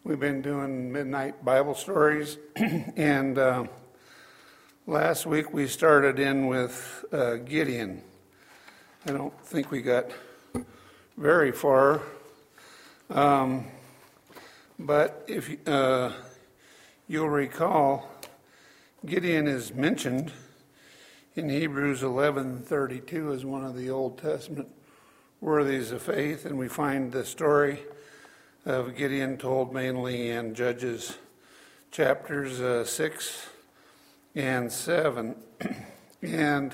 We've been doing midnight Bible stories, and last week we started in with Gideon. I don't think we got very far, but if you'll recall, Gideon is mentioned in Hebrews 11:32 as one of the Old Testament worthies of faith, and we find the story of Gideon told mainly in Judges chapters 6 and 7. And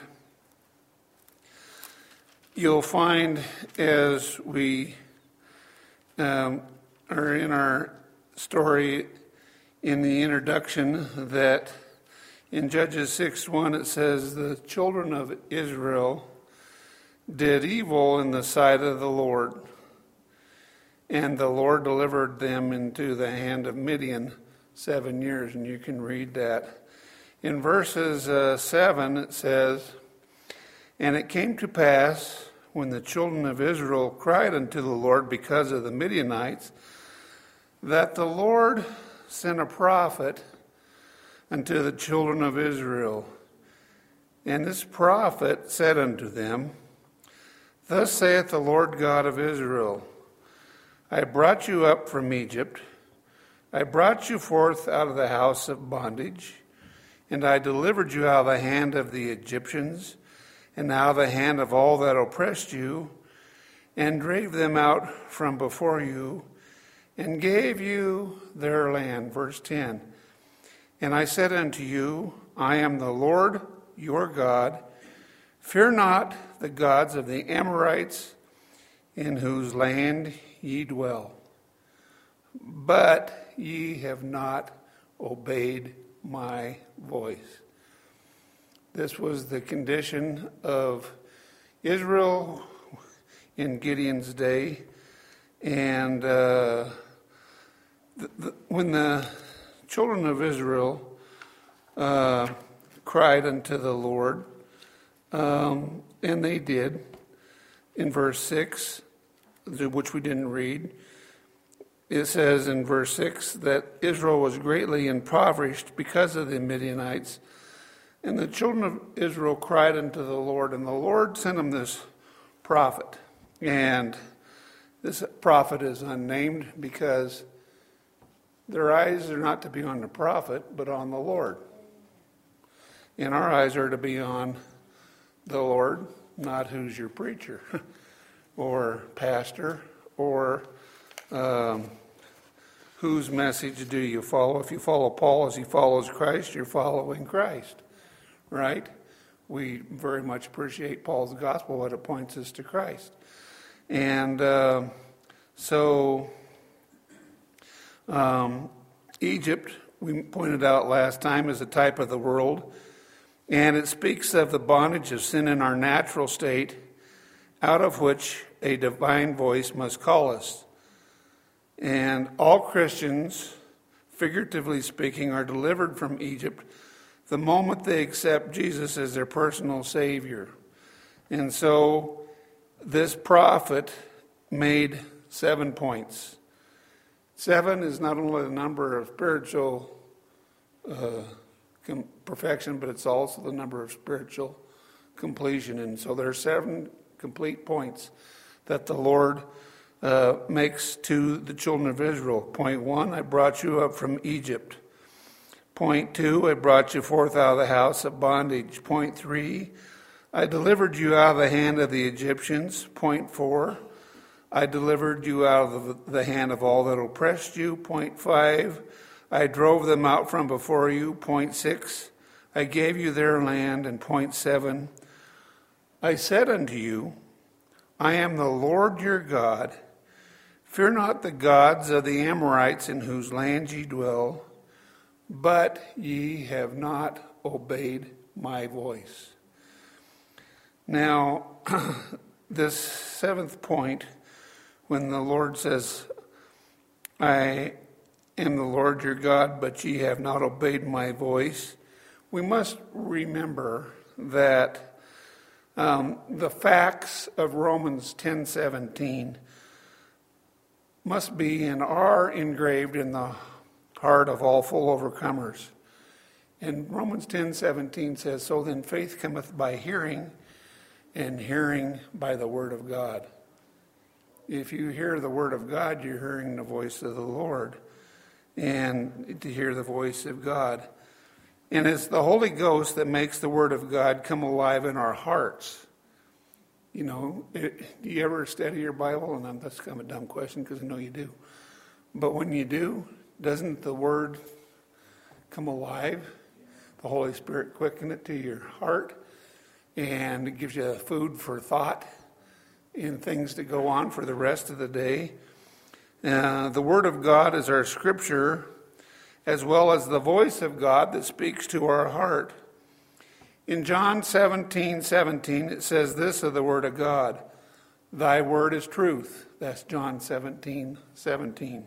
you'll find as we are in our story in the introduction that in Judges 6:1 it says, "The children of Israel did evil in the sight of the Lord, and the Lord delivered them into the hand of Midian 7 years." And you can read that. In verses 7 it says, "And it came to pass, when the children of Israel cried unto the Lord because of the Midianites, that the Lord sent a prophet unto the children of Israel. And this prophet said unto them, Thus saith the Lord God of Israel, I brought you up from Egypt. I brought you forth out of the house of bondage, and I delivered you out of the hand of the Egyptians, and out of the hand of all that oppressed you, and drave them out from before you, and gave you their land." Verse 10. "And I said unto you, I am the Lord your God. Fear not the gods of the Amorites, in whose land ye dwell. But ye have not obeyed my voice." This was the condition of Israel in Gideon's day. And when the children of Israel cried unto the Lord, and they did, in verse 6, which we didn't read, it says in verse 6 that Israel was greatly impoverished because of the Midianites. And the children of Israel cried unto the Lord, and the Lord sent them this prophet. And this prophet is unnamed because their eyes are not to be on the prophet, but on the Lord. And our eyes are to be on the Lord, not who's your preacher or pastor or whose message do you follow. If you follow Paul as he follows Christ, you're following Christ, right? We very much appreciate Paul's gospel, but it points us to Christ. And Egypt, we pointed out last time, is a type of the world. And it speaks of the bondage of sin in our natural state, out of which a divine voice must call us. And all Christians, figuratively speaking, are delivered from Egypt the moment they accept Jesus as their personal Savior. And so this prophet made 7 points. 7 is not only the number of spiritual perfection, but it's also the number of spiritual completion. And so there are 7 complete points that the Lord makes to the children of Israel. Point 1, I brought you up from Egypt. Point 2, I brought you forth out of the house of bondage. Point 3, I delivered you out of the hand of the Egyptians. Point 4, I delivered you out of the hand of all that oppressed you. Point 5, I drove them out from before you. Point 6, I gave you their land. And point 7, I said unto you, I am the Lord your God. Fear not the gods of the Amorites, in whose land ye dwell, but ye have not obeyed my voice. Now, this 7th point, when the Lord says, I am the Lord your God, but ye have not obeyed my voice, we must remember that the facts of Romans 10:17 must be and are engraved in the heart of all full overcomers. And Romans 10:17 says, "So then faith cometh by hearing, and hearing by the word of God." If you hear the word of God, you're hearing the voice of the Lord, and to hear the voice of God. And it's the Holy Ghost that makes the word of God come alive in our hearts. You know, do you ever study your Bible? And that's kind of a dumb question because I know you do. But when you do, doesn't the word come alive? The Holy Spirit quicken it to your heart, and it gives you food for thought and things to go on for the rest of the day. The Word of God is our scripture, as well as the voice of God that speaks to our heart. In John 17:17, it says this of the Word of God, "Thy word is truth." That's John 17:17.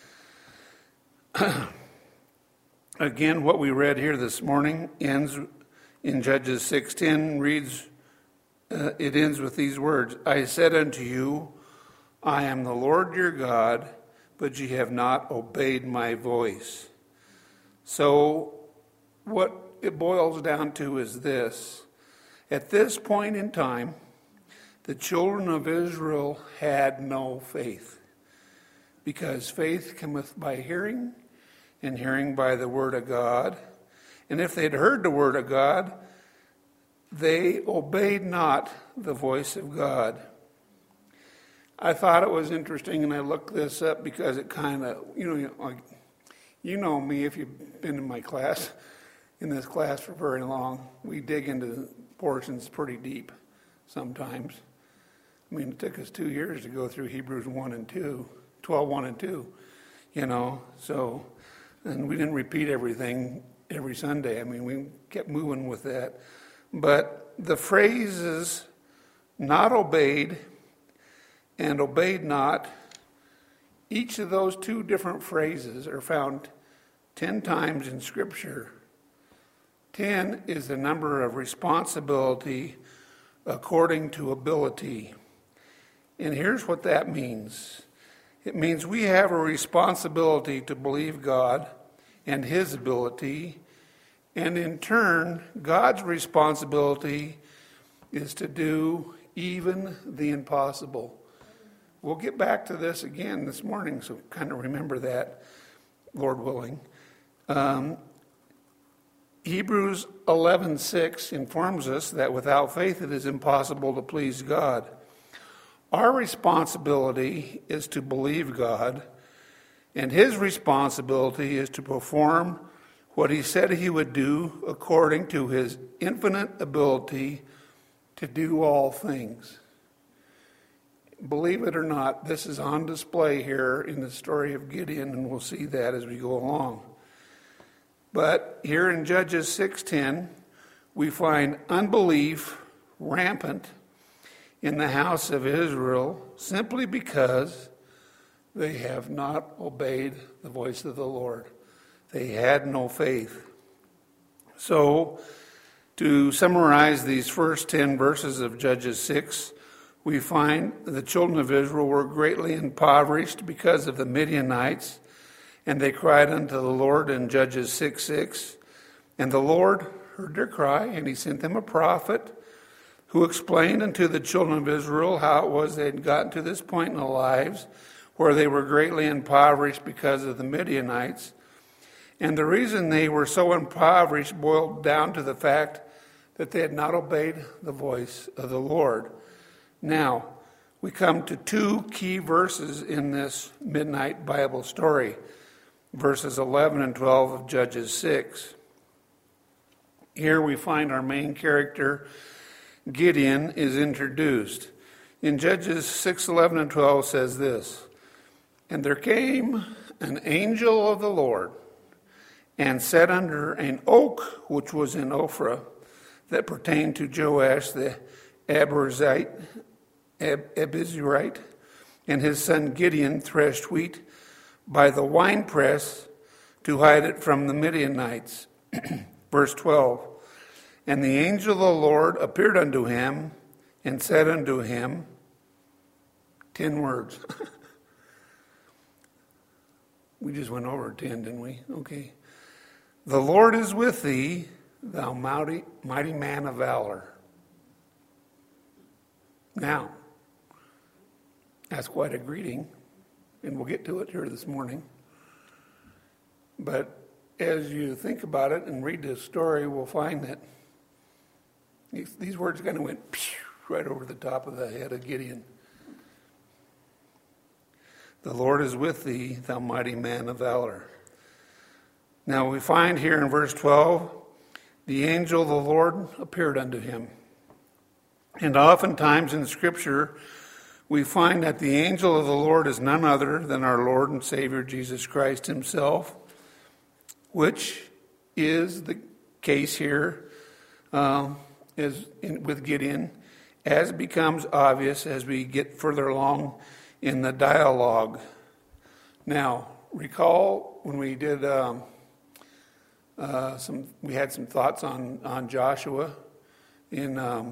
Again, what we read here this morning ends in Judges 6:10, it ends with these words, "I said unto you, I am the Lord your God, but ye have not obeyed my voice." So what it boils down to is this. At this point in time, the children of Israel had no faith, because faith cometh by hearing, and hearing by the word of God. And if they'd heard the word of God, they obeyed not the voice of God. I thought it was interesting, and I looked this up because it kind of, you know me if you've been in this class for very long. We dig into portions pretty deep sometimes. I mean, it took us 2 years to go through Hebrews 1 and 2, 12:1 and 2, so, and we didn't repeat everything every Sunday. I mean, we kept moving with that. But the phrases "not obeyed" and "obeyed not," each of those two different phrases are found 10 times in Scripture. 10 is the number of responsibility according to ability. And here's what that means. It means we have a responsibility to believe God and His ability, and in turn, God's responsibility is to do even the impossible. We'll get back to this again this morning, so kind of remember that, Lord willing. Hebrews 11:6 informs us that without faith it is impossible to please God. Our responsibility is to believe God, and His responsibility is to perform what He said He would do according to His infinite ability to do all things. Believe it or not, this is on display here in the story of Gideon, and we'll see that as we go along. But here in Judges 6:10, we find unbelief rampant in the house of Israel simply because they have not obeyed the voice of the Lord. They had no faith. So, to summarize these first 10 verses of Judges 6, we find the children of Israel were greatly impoverished because of the Midianites, and they cried unto the Lord in Judges 6:6. And the Lord heard their cry, and He sent them a prophet who explained unto the children of Israel how it was they had gotten to this point in their lives where they were greatly impoverished because of the Midianites. And the reason they were so impoverished boiled down to the fact that they had not obeyed the voice of the Lord. Now, we come to two key verses in this midnight Bible story, verses 11 and 12 of Judges 6. Here we find our main character, Gideon, is introduced. In Judges 6, 11 and 12 says this, "And there came an angel of the Lord, and sat under an oak which was in Ophrah, that pertained to Joash the Abiezrite, and his son Gideon threshed wheat by the winepress to hide it from the Midianites." Verse 12, "And the angel of the Lord appeared unto him, and said unto him," 10 words, We just went over 10, didn't we? Okay. The Lord is with thee, thou mighty man of valor. Now, that's quite a greeting, and we'll get to it here this morning. But as you think about it and read this story, we'll find that these words kind of went right over the top of the head of Gideon. The Lord is with thee, thou mighty man of valor. Now we find here in verse 12, the angel of the Lord appeared unto him. And oftentimes in Scripture, we find that the angel of the Lord is none other than our Lord and Savior Jesus Christ himself, which is the case here with Gideon, as becomes obvious as we get further along in the dialogue. Now, recall when we did we had some thoughts on Joshua in our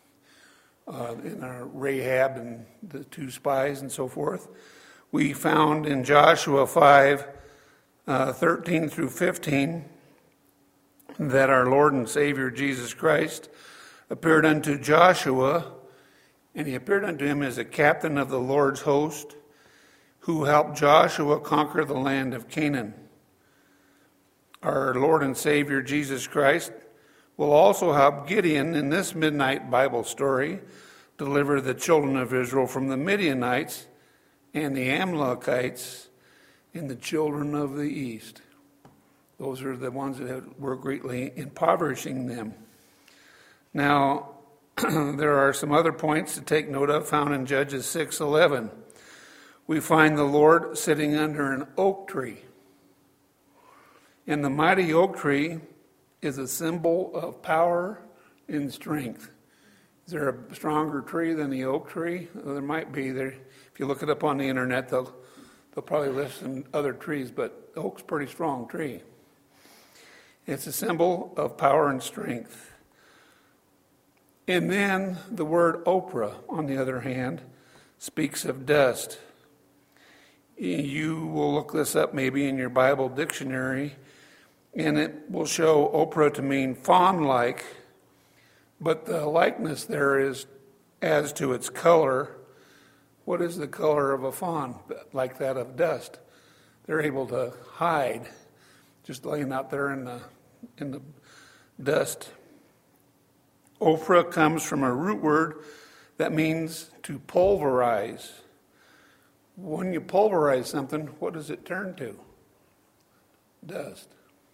Rahab and the two spies and so forth. We found in Joshua 5, 13 through 15, that our Lord and Savior Jesus Christ appeared unto Joshua, and he appeared unto him as a captain of the Lord's host, who helped Joshua conquer the land of Canaan. Our Lord and Savior Jesus Christ will also help Gideon in this midnight Bible story deliver the children of Israel from the Midianites and the Amalekites and the children of the east. Those are the ones that were greatly impoverishing them. Now, there are some other points to take note of found in Judges 6:11. We find the Lord sitting under an oak tree. And the mighty oak tree is a symbol of power and strength. Is there a stronger tree than the oak tree? Well, there might be. If you look it up on the internet, they'll probably list some other trees, but oak's a pretty strong tree. It's a symbol of power and strength. And then the word Oprah, on the other hand, speaks of dust. You will look this up maybe in your Bible dictionary, and it will show Oprah to mean fawn-like, but the likeness there is as to its color. What is the color of a fawn? Like that of dust. They're able to hide, just laying out there in the dust. Ophrah comes from a root word that means to pulverize. When you pulverize something, what does it turn to? Dust.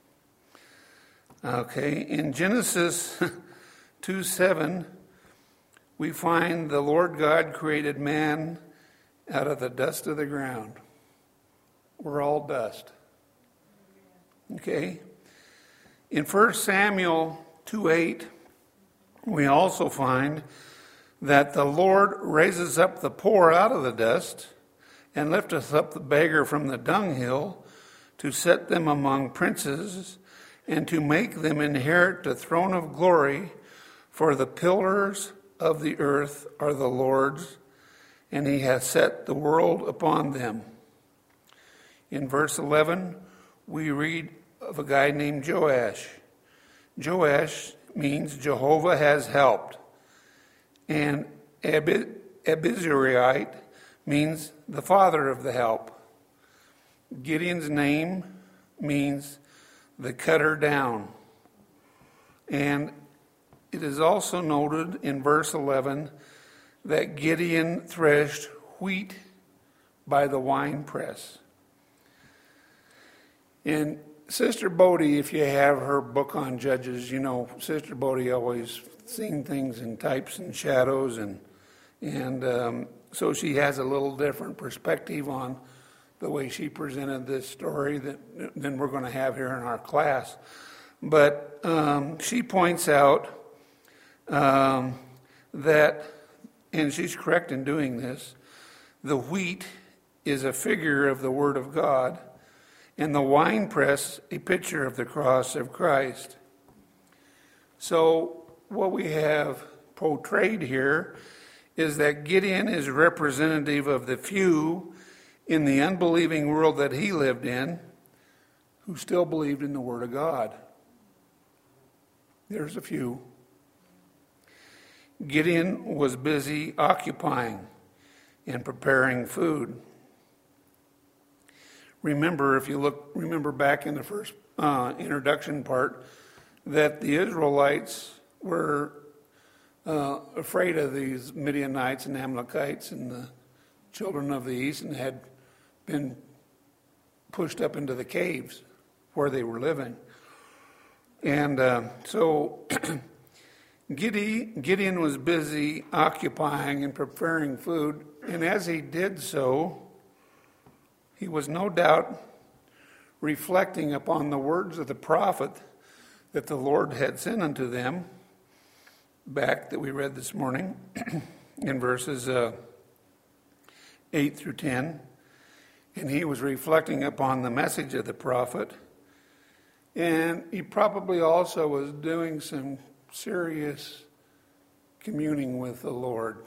Okay, in Genesis 2:7, we find the Lord God created man out of the dust of the ground. We're all dust. Okay? In 1 Samuel 2:8, we also find that the Lord raises up the poor out of the dust and lifteth up the beggar from the dunghill to set them among princes and to make them inherit the throne of glory. For the pillars of the earth are the Lord's, and he hath set the world upon them. In verse 11, we read of a guy named Joash. Joash means Jehovah has helped. And Abizurite means the father of the help. Gideon's name means the cutter down. And it is also noted in verse 11 that Gideon threshed wheat by the winepress. And Sister Bodie, if you have her book on Judges, you know Sister Bodie always seen things in types and shadows, and so she has a little different perspective on the way she presented this story than we're going to have here in our class. But she points out that, and she's correct in doing this, the wheat is a figure of the Word of God, and the winepress a picture of the cross of Christ. So what we have portrayed here is that Gideon is representative of the few, in the unbelieving world that he lived in, who still believed in the Word of God. There's a few. Gideon was busy occupying and preparing food. Remember back in the first introduction part, that the Israelites were afraid of these Midianites and Amalekites and the children of the east, and had been pushed up into the caves where they were living. And so Gideon was busy occupying and preparing food, and as he did so, he was no doubt reflecting upon the words of the prophet that the Lord had sent unto them, back that we read this morning in verses 8 through 10. And he was reflecting upon the message of the prophet. And he probably also was doing some serious communing with the Lord.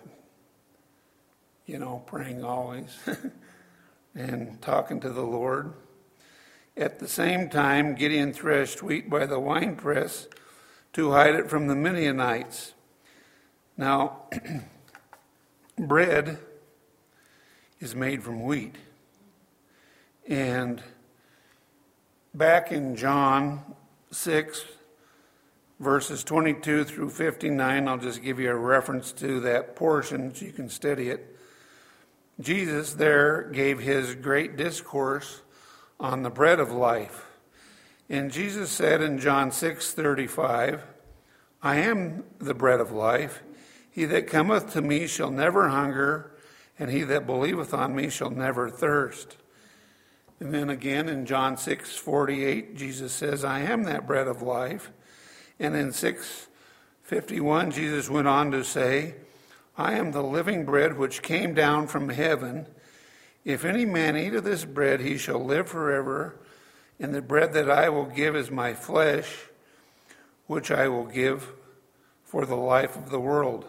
Praying always and talking to the Lord. At the same time, Gideon threshed wheat by the winepress to hide it from the Midianites. Now, bread is made from wheat. And back in John 6, verses 22 through 59, I'll just give you a reference to that portion so you can study it. Jesus there gave his great discourse on the bread of life. And Jesus said in John 6:35, I am the bread of life. He that cometh to me shall never hunger, and he that believeth on me shall never thirst. And then again in John 6:48, Jesus says, I am that bread of life. And in 6:51, Jesus went on to say, I am the living bread which came down from heaven. If any man eat of this bread, he shall live forever. And the bread that I will give is my flesh, which I will give for the life of the world.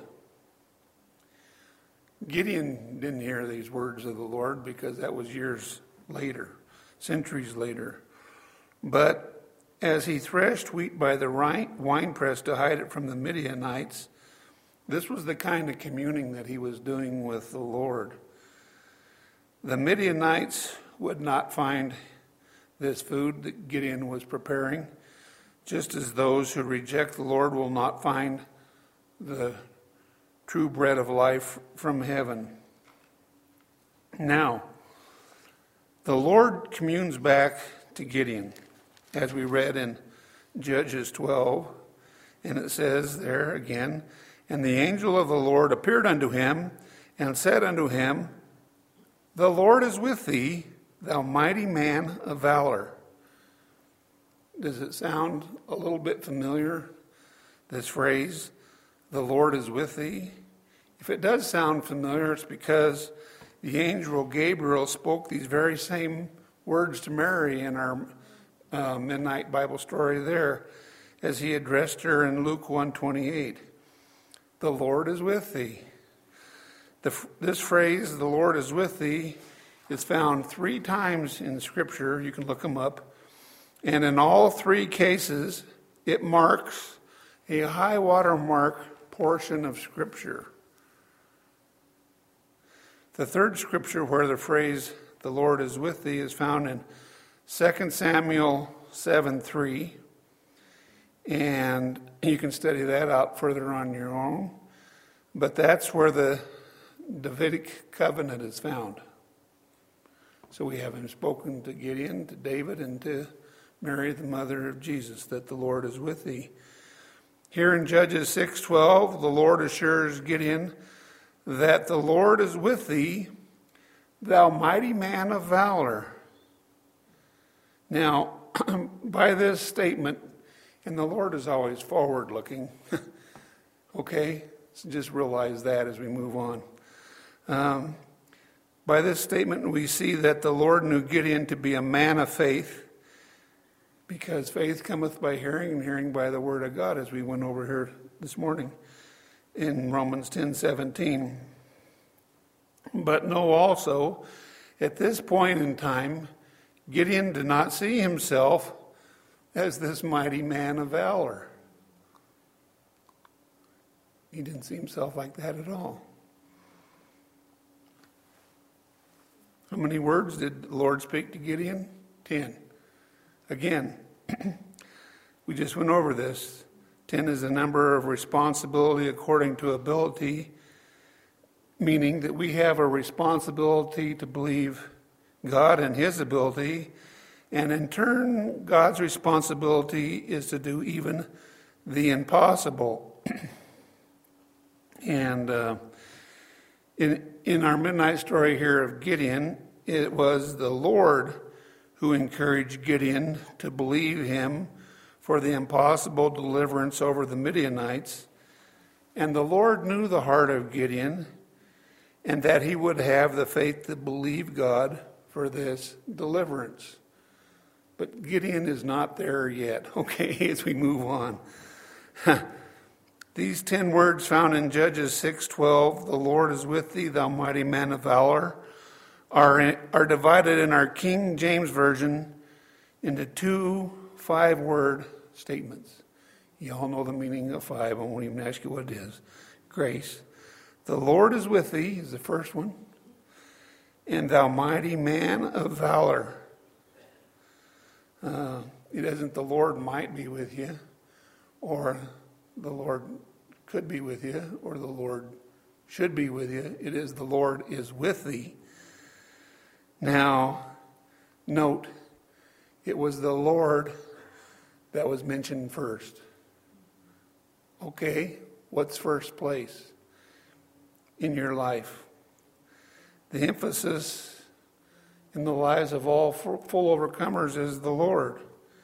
Gideon didn't hear these words of the Lord because that was years later, centuries later. But as he threshed wheat by the winepress to hide it from the Midianites, this was the kind of communing that he was doing with the Lord. The Midianites would not find this food that Gideon was preparing, just as those who reject the Lord will not find the true bread of life from heaven. Now, the Lord communes back to Gideon, as we read in Judges 12, and it says there again, and the angel of the Lord appeared unto him and said unto him, The Lord is with thee, thou mighty man of valor. Does it sound a little bit familiar, this phrase, the Lord is with thee? If it does sound familiar, it's because the angel Gabriel spoke these very same words to Mary in our midnight Bible story there, as he addressed her in Luke 1:28. The Lord is with thee. This phrase, the Lord is with thee, is found 3 times in Scripture. You can look them up. And in all 3 cases, it marks a high water mark portion of Scripture. The third Scripture where the phrase, the Lord is with thee, is found in 2 Samuel 7:3. And you can study that out further on your own. But that's where the Davidic covenant is found. So we have him spoken to Gideon, to David, and to Mary, the mother of Jesus, that the Lord is with thee. Here in Judges 6:12, the Lord assures Gideon that the Lord is with thee, thou mighty man of valor. Now, by this statement, and the Lord is always forward-looking, okay? So just realize that as we move on. By this statement, we see that the Lord knew Gideon to be a man of faith, because faith cometh by hearing, and hearing by the word of God, as we went over here this morning in Romans 10:17. But know also, At this point in time, Gideon did not see himself as this mighty man of valor. He didn't see himself like that at all. How many words did the Lord speak to Gideon? 10. Again, we just went over this. 10 is the number of responsibility according to ability, meaning that we have a responsibility to believe God and His ability, and in turn, God's responsibility is to do even the impossible. And in our midnight story here of Gideon, it was the Lord who encouraged Gideon to believe Him for the impossible deliverance over the Midianites. And the Lord knew the heart of Gideon, and that he would have the faith to believe God for this deliverance. But Gideon is not there yet, okay, as we move on. These 10 words found in Judges 6:12, the Lord is with thee, thou mighty man of valor, are divided in our King James Version into 2 5-word statements. You all know the meaning of 5. I won't even ask you what it is. Grace. The Lord is with thee is the first one. And thou mighty man of valor. It isn't the Lord might be with you, or the Lord could be with you, or the Lord should be with you. It is the Lord is with thee. Now, note, it was the Lord that was mentioned first. Okay, what's first place in your life? The emphasis in the lives of all full overcomers is the Lord.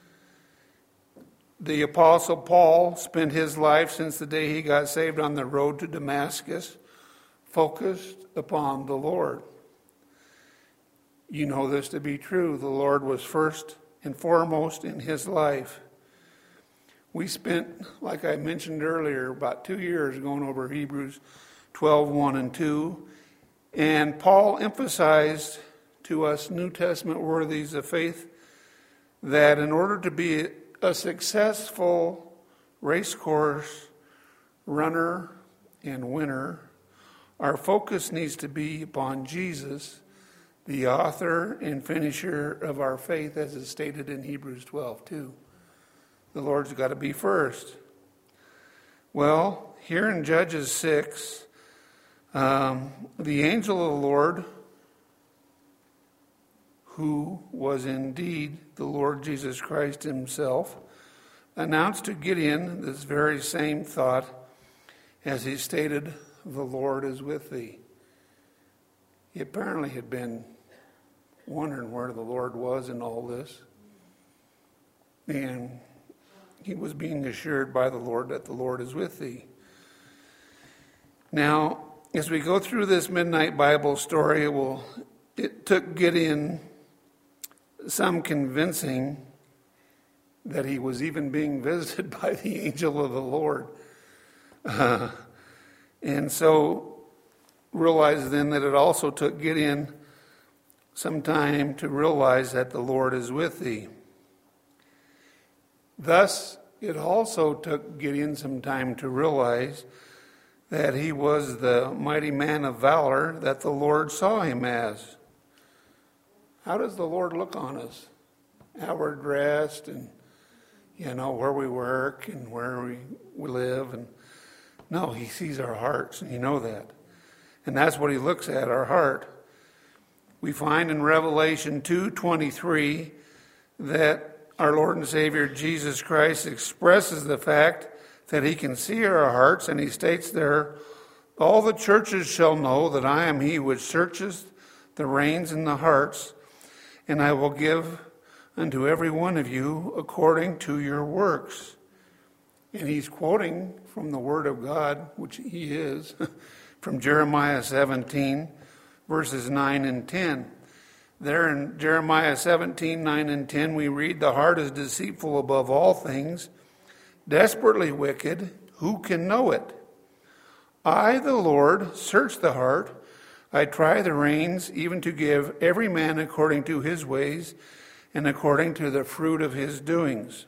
The Apostle Paul spent his life since the day he got saved on the road to Damascus, focused upon the Lord. You know this to be true. The Lord was first and foremost in his life. We spent, like I mentioned earlier, about 2 years going over Hebrews 12:1 and 2. And Paul emphasized to us New Testament worthies of faith that in order to be a successful race course runner and winner, our focus needs to be upon Jesus, the author and finisher of our faith, as is stated in Hebrews 12:2. The Lord's got to be first. Well, here in Judges 6, the angel of the Lord, who was indeed the Lord Jesus Christ himself, announced to Gideon this very same thought as he stated, the Lord is with thee. He apparently had been wondering where the Lord was in all this. And he was being assured by the Lord that the Lord is with thee. Now, as we go through this midnight Bible story, it took Gideon some convincing that he was even being visited by the angel of the Lord. And so realize then that it also took Gideon some time to realize that the Lord is with thee. Thus, it also took Gideon some time to realize that he was the mighty man of valor that the Lord saw him as. How does the Lord look on us? How we're dressed and, where we work and where we live. And no, he sees our hearts, and you know that. And that's what he looks at, our heart. We find in Revelation 2:23 that our Lord and Savior Jesus Christ expresses the fact that he can see our hearts, and he states there, all the churches shall know that I am he which searches the reins and the hearts, and I will give unto every one of you according to your works. And he's quoting from the Word of God, which he is, from Jeremiah 17, verses 9 and 10. There in Jeremiah 17, 9 and 10, we read, the heart is deceitful above all things, desperately wicked. Who can know it? I, the Lord, search the heart. I try the reins, even to give every man according to his ways and according to the fruit of his doings.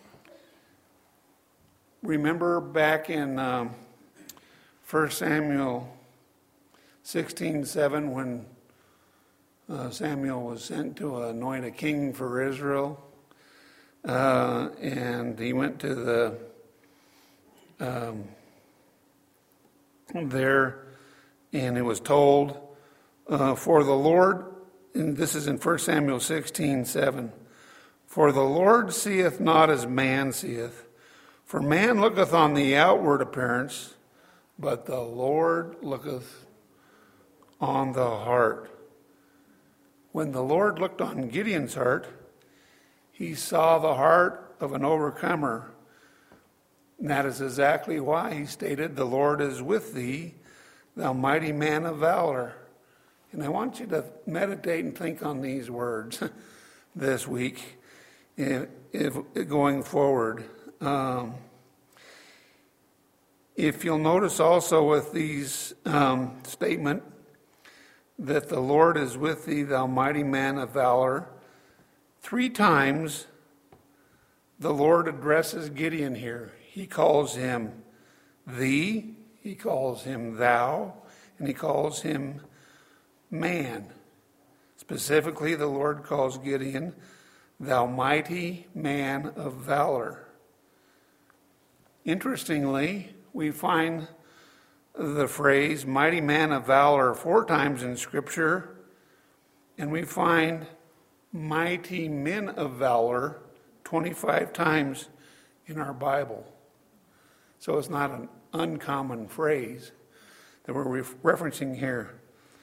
Remember back in 1 Samuel 16:7 when Samuel was sent to anoint a king for Israel, and he went to the there, and it was told, for the Lord, and this is in 1 Samuel 16:7, for the Lord seeth not as man seeth, for man looketh on the outward appearance, but the Lord looketh on the heart. When the Lord looked on Gideon's heart, he saw the heart of an overcomer. And that is exactly why he stated, the Lord is with thee, thou mighty man of valor. And I want you to meditate and think on these words this week, if going forward. If you'll notice also with these statement, that the Lord is with thee, thou mighty man of valor. 3 times the Lord addresses Gideon here. He calls him thee, he calls him thou, and he calls him man. Specifically, the Lord calls Gideon, thou mighty man of valor. Interestingly, we find the phrase mighty man of valor 4 times in Scripture, and we find mighty men of valor 25 times in our Bible. So it's not an uncommon phrase that we're referencing here.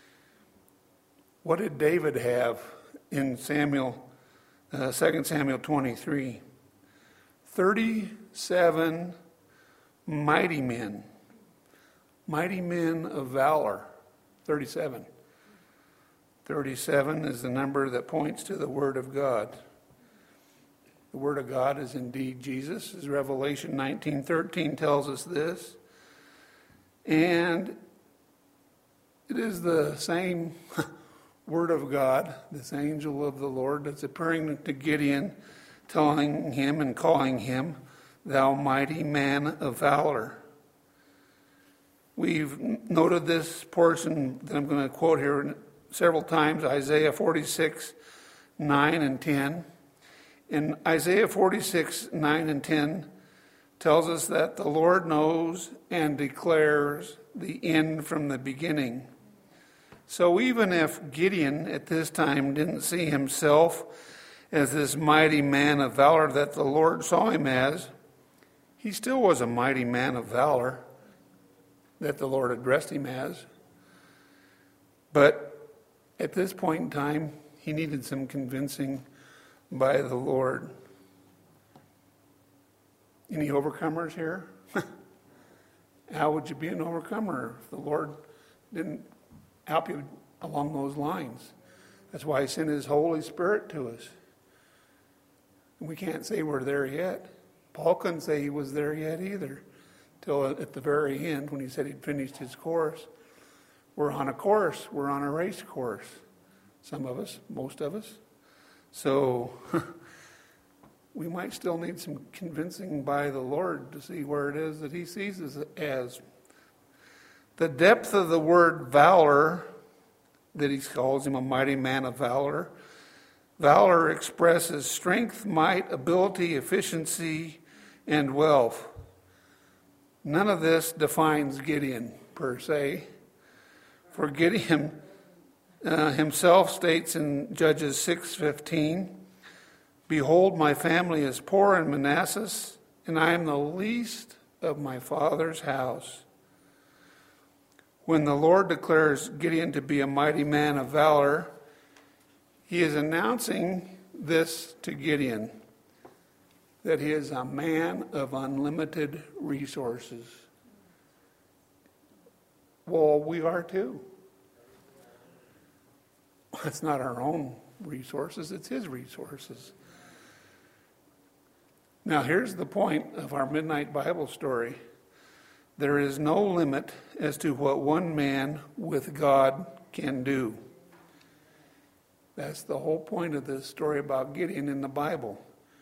What did David have in 2 Samuel 23? 37 mighty men of valor. 37. 37 is the number that points to the Word of God. The Word of God is indeed Jesus, as Revelation 19:13 tells us this. And it is the same Word of God, this angel of the Lord, that's appearing to Gideon, telling him and calling him, thou mighty man of valor. We've noted this portion that I'm going to quote here several times, Isaiah 46:9 and 10. And Isaiah 46:9 and 10 tells us that the Lord knows and declares the end from the beginning. So even if Gideon at this time didn't see himself as this mighty man of valor that the Lord saw him as, he still was a mighty man of valor that the Lord addressed him as. But at this point in time, he needed some convincing by the Lord. Any overcomers here? How would you be an overcomer if the Lord didn't help you along those lines? That's why he sent his Holy Spirit to us. And we can't say we're there yet. Paul couldn't say he was there yet either, till at the very end when he said he'd finished his course. We're on a course. We're on a race course. Some of us, most of us. So we might still need some convincing by the Lord to see where it is that he sees us as. The depth of the word valor, that he calls him a mighty man of valor. Valor expresses strength, might, ability, efficiency, and wealth. None of this defines Gideon per se. For Gideon himself states in Judges 6:15, behold, my family is poor in Manasseh, and I am the least of my father's house. When the Lord declares Gideon to be a mighty man of valor, he is announcing this to Gideon, that he is a man of unlimited resources. Well, we are too. It's not our own resources, it's his resources. Now, here's the point of our Midnight Bible story. There is no limit as to what one man with God can do. That's the whole point of this story about Gideon in the Bible.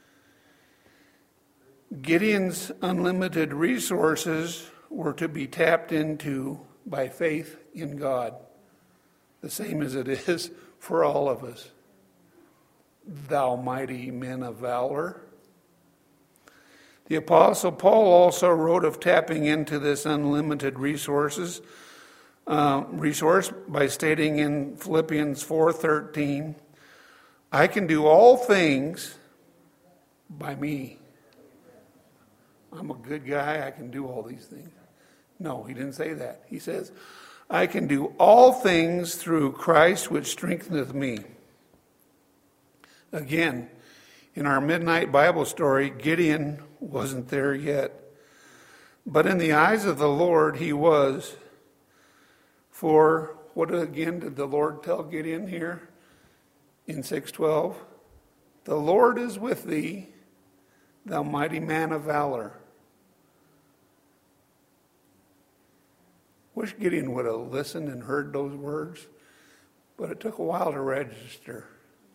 Gideon's unlimited resources were to be tapped into by faith in God, the same as it is for all of us. Thou mighty men of valor. The Apostle Paul also wrote of tapping into this unlimited resource by stating in Philippians 4:13, I can do all things by me. I'm a good guy, I can do all these things. No, he didn't say that. He says, I can do all things through Christ which strengtheneth me. Again, in our midnight Bible story, Gideon wasn't there yet. But in the eyes of the Lord, he was. For what again did the Lord tell Gideon here in 6:12? The Lord is with thee, thou mighty man of valor. Wish Gideon would have listened and heard those words, but it took a while to register.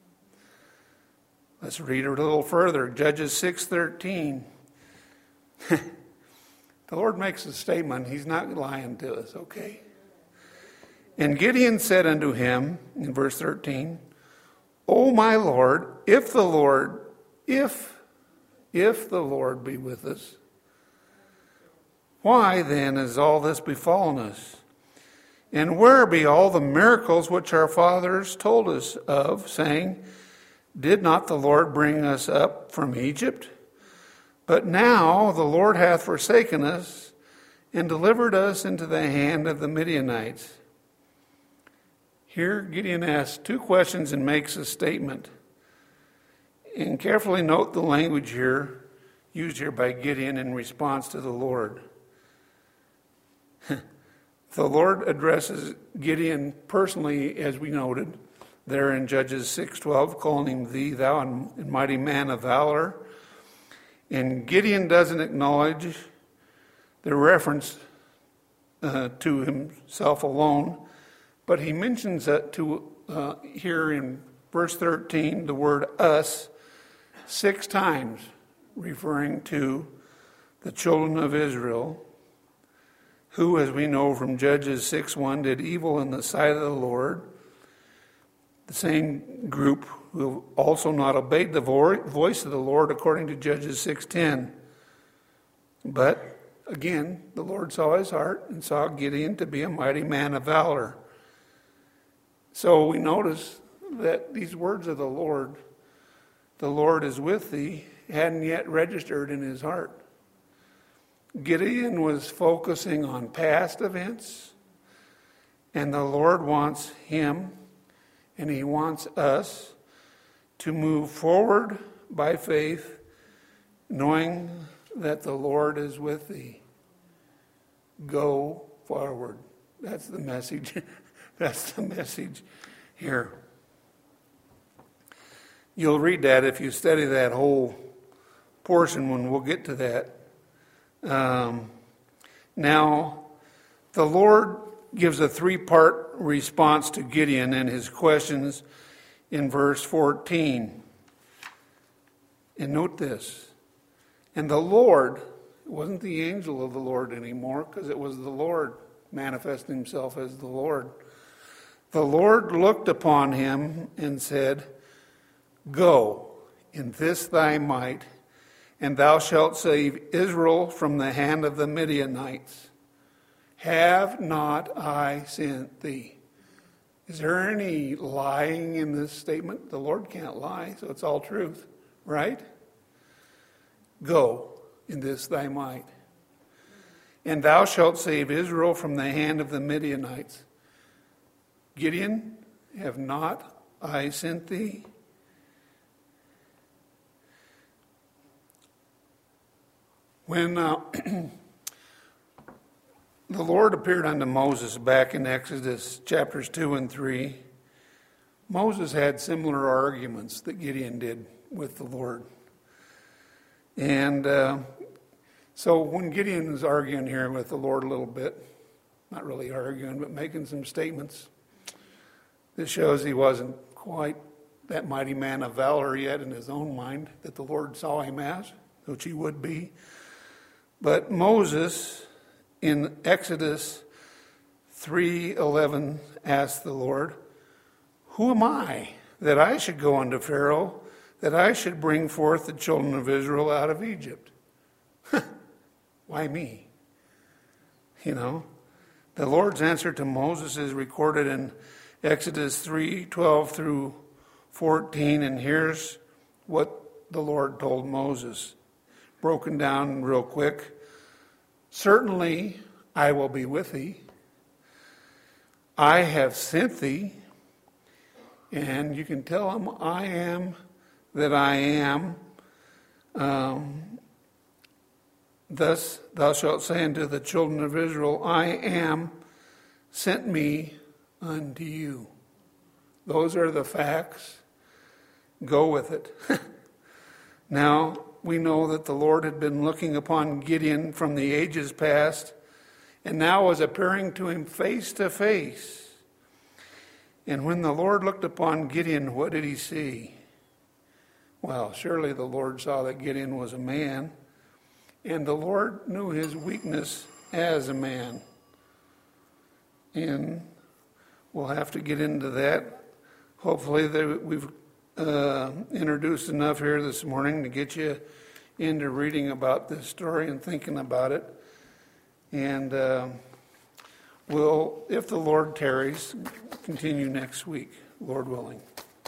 Let's read a little further. Judges 6:13. The Lord makes a statement. He's not lying to us, okay? And Gideon said unto him, in verse 13, O my Lord, if the Lord be with us, why then is all this befallen us? And where be all the miracles which our fathers told us of, saying, Did not the Lord bring us up from Egypt? But now the Lord hath forsaken us and delivered us into the hand of the Midianites. Here Gideon asks two questions and makes a statement. And carefully note the language here, used here by Gideon in response to the Lord. The Lord addresses Gideon personally, as we noted, there in Judges 6:12, calling him thee, thou and mighty man of valor. And Gideon doesn't acknowledge the reference to himself alone, but he mentions that here in verse 13, the word us, 6 times, referring to the children of Israel, who, as we know from Judges 6:1, did evil in the sight of the Lord. The same group who also not obeyed the voice of the Lord according to Judges 6:10. But again, the Lord saw his heart and saw Gideon to be a mighty man of valor. So we notice that these words of the Lord is with thee, hadn't yet registered in his heart. Gideon was focusing on past events, and the Lord wants him, and he wants us to move forward by faith, knowing that the Lord is with thee. Go forward. That's the message. That's the message here. You'll read that if you study that whole portion when we'll get to that. Now, the Lord gives a 3-part response to Gideon and his questions in verse 14. And note this. And the Lord, it wasn't the angel of the Lord anymore, because it was the Lord manifesting himself as the Lord. The Lord looked upon him and said, Go in this thy might, and thou shalt save Israel from the hand of the Midianites. Have not I sent thee? Is there any lying in this statement? The Lord can't lie, so it's all truth, right? Go in this thy might, and thou shalt save Israel from the hand of the Midianites. Gideon, have not I sent thee? When the Lord appeared unto Moses back in Exodus chapters 2 and 3, Moses had similar arguments that Gideon did with the Lord. And so when Gideon was arguing here with the Lord a little bit, not really arguing, but making some statements, This shows he wasn't quite that mighty man of valor yet in his own mind that the Lord saw him as, which he would be. But Moses in Exodus 3:11 asked the Lord, "Who am I that I should go unto Pharaoh, that I should bring forth the children of Israel out of Egypt?" Why me? You know, the Lord's answer to Moses is recorded in Exodus 3:12 through 14, and here's what the Lord told Moses, broken down real quick. "Certainly I will be with thee. I have sent thee," and you can tell him, "I am that I am. Thus thou shalt say unto the children of Israel, I am sent me unto you." Those are the facts. Go with it. Now, we know that the Lord had been looking upon Gideon from the ages past, and now was appearing to him face to face. And when the Lord looked upon Gideon, what did he see? Well, surely the Lord saw that Gideon was a man, and the Lord knew his weakness as a man. And we'll have to get into that. Hopefully we've introduced enough here this morning to get you into reading about this story and thinking about it. And we'll, if the Lord tarries, continue next week, Lord willing.